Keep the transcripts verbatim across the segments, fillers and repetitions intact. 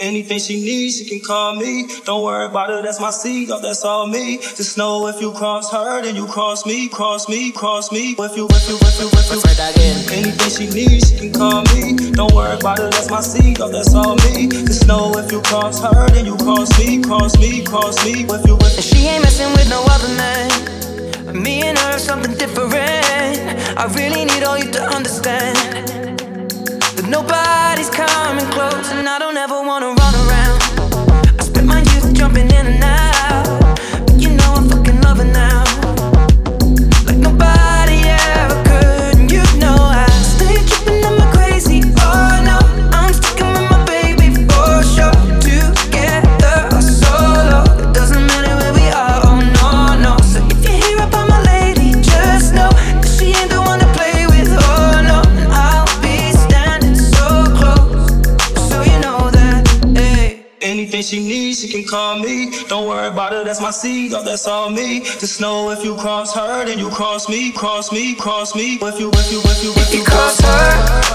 Anything she needs, she can call me. Don't worry about it, that's my seed, oh, that's all me. Just know if you cross her, then you cross me, cross me, cross me. If you, if you, if you, if you. Anything she needs, she can call me. Don't worry about it, that's my seed, oh, that's all me. Just know if you cross her, then you cross me, cross me, cross me. If you, if you. She ain't messing with no other man. Me and her, something different. I really need all you to understand that nobody's coming close, and I don't ever wanna run around. I spent my youth jumping in and out, but you know I'm fucking loving now, like nobody ever could. And you know I stay tripping, am I crazy? Oh no, I'm sticking with my baby for sure. Together or solo, it doesn't matter where we are. Oh no, no. So if you hear about my lady, just know that she ain't the one to play with. Oh no, and I'll be standing so close, so you know that. Hey. Anything she needs, she can call me. Don't worry about it, that's my seed, oh, that's all me. Just know if you cross her, then you cross me, cross me, cross me. If you, if you, if you, if You cross her,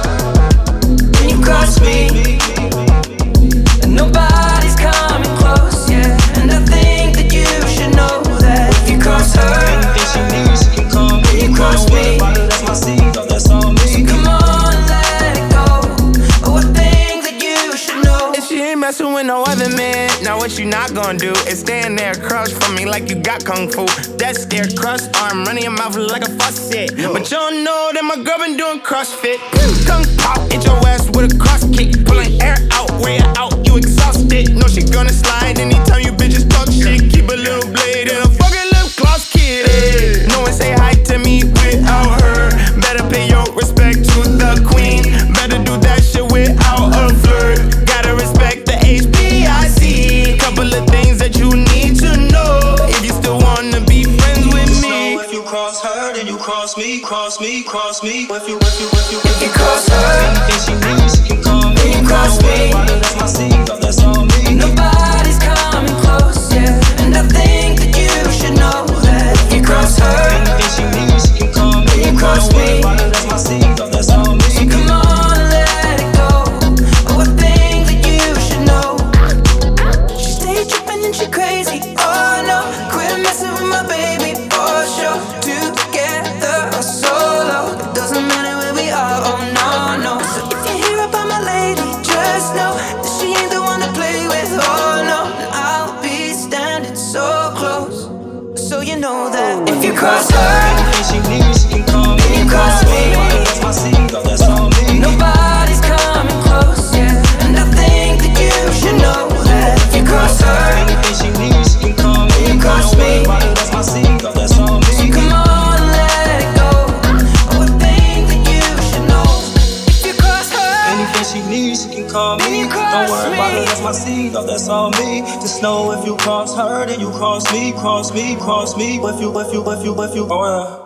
then you cross me, and nobody's coming close, yeah. And I think that you should know that if you cross her, anything she needs, she can call me. you cross Don't worry me. about it, that's my seed, oh, that's all me. Come on, let it go. Oh, I think that you should know. And she ain't messing with no other man. Now what you not gonna do is stand there across from me like you got kung fu. That stare cross arm, running your mouth like a faucet. But you don't know that my girl been doing CrossFit. Kung pop, hit your ass with a cross kick. Pulling air out, way out, you exhausted. Know she gonna slide anytime you bitches talk shit. Keep a little blade and a fucking lip gloss kid. Hey. No one say hi to me without her. Better pay your respect to the queen. Better do that shit without a flirt. Gotta respect the H B I C. Couple of things that you need to know if you still wanna be friends with Just me. know if you cross her, then you cross me, cross me, cross me. If you, if you, if you, If you cross her, anything she needs, she can call me. you cross Don't worry me. about it, that's my seed, oh, that's all me. nobody's coming close, yeah. And I think that you should know that if you cross her, Anything she needs, she can call me. you cross Don't worry me. about it, that's my seed, oh, that's all me. come on, let it go. Oh, I think that you should know. She stay tripping and she crazy. Oh no, quit messing with my baby for sure. Together or solo, it doesn't matter where we are. Oh no, no. So if you hear about my lady, just know that she ain't the one to play with. Oh no, and I'll be standing so close, so you know that if you cross her, Anything she needs, she can call me. you cross me. Don't worry about it, that's my seed, oh, that's all me. Nobody's coming close, yeah. And I think that you should know that if you cross her, Anything she needs, she can call me. you cross Don't worry me. about it, that's my seed, oh, that's all me. come on, let it go. Oh, I think that you should know if you cross her. Anything she needs, she can call Then me. you cross Don't worry about me. it, that's my seed, oh, that's all me. Just know if you cross her, then you cross me, cross me, cross me. If you, if you, if you, if you, oh, yeah.